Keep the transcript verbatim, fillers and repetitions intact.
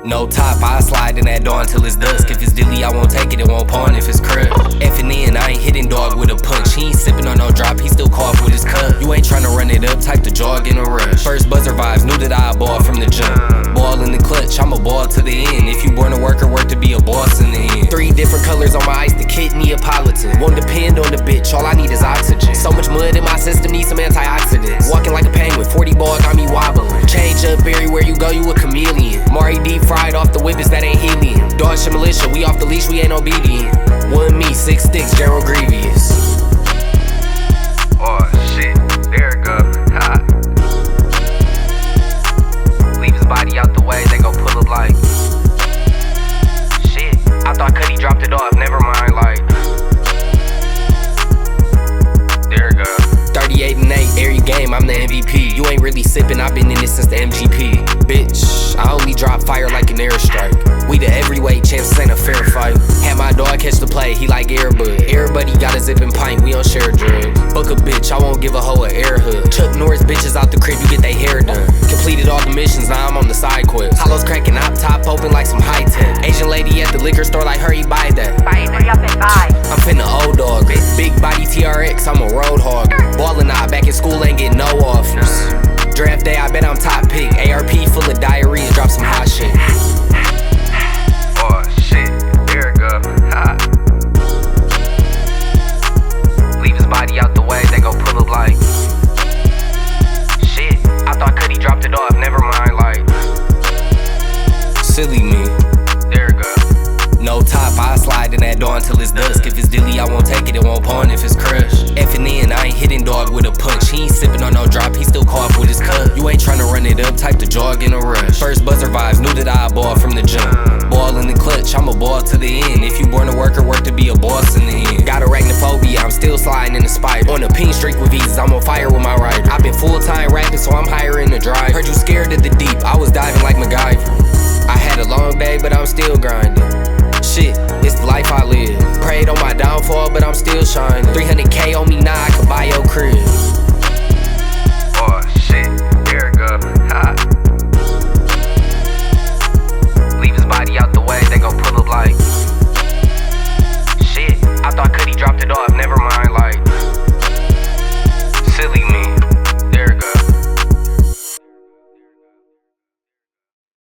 No top, I slide in that dawn till it's dusk. If it's dilly, I won't take it, it won't pawn if it's crud. Effing in, I ain't hitting dog with a punch. He ain't sipping on no drop, he still cough with his cup. You ain't tryna run it up, type the jog in a rush. First buzzer vibes, knew that I ball from the jump. Ball in the clutch, I'm a ball to the end. If you born a worker, work to be a boss in the end. Three different colors on my ice, the kid Neapolitan. Won't depend on the bitch, all I need is oxygen. So much mud in my system, need some antioxidants. Walking like a penguin, forty ball got me wobbling. Change up everywhere you go, you a chameleon. Mari deep fried off the whippets, that ain't helium. Dodge the militia, we off the leash, we ain't obedient. One me, six sticks, Gerald Grievous. Oh shit, there it go. Ha. Leave his body out the way, they gon' pull up like shit. I thought Cuddy dropped it off, never mind, like there it go. thirty-eight and eight, every game, I'm the M V P. You ain't really sippin', I've been in this since the M G P. Bitch, I only drop fire like an airstrike. We the heavyweight champs, ain't a fair fight. Had my dog catch the play, he like Airbud. Everybody got a zippin' pint, we don't share drugs. Fuck a bitch, I won't give a hoe a air hood. Chuck Norris bitches out the crib, you get they hair done. Completed all the missions, now I'm on the side quest. Hollows cracking up, top open like some high tech. Asian lady at the liquor store like hurry buy that. Buy hurry up and buy. I'm finna old dog it. Big body T R X, I'm a road hog. Ballin' out back in school, ain't getting no offers. Draft day, I bet I'm top pick. A R P full of diarrhea, drop some hot shit. Oh shit, there it go. Ha. Leave his body out the way, they gon' pull up like shit. I thought Cuddy dropped it off, never mind, like silly me. There it go. No top, I slide in that dawn till it's dusk. If it's dilly, I won't take it, it won't pawn if it's crushed. Effing in, I ain't hitting dog with a punch. He ain't sipping on no drop, he still cough with his cup. You ain't tryna run it up, type the jog in a rush. First buzzer vibes, knew that I ball from the jump. Ball in the clutch, I'm a ball to the end. If you born a worker, work to be a boss in the end. Got arachnophobia, I'm still sliding in the spider. On a pink streak with visas, I'm on fire with my rider. I've been full time rapping, so I'm hiring a driver. Heard you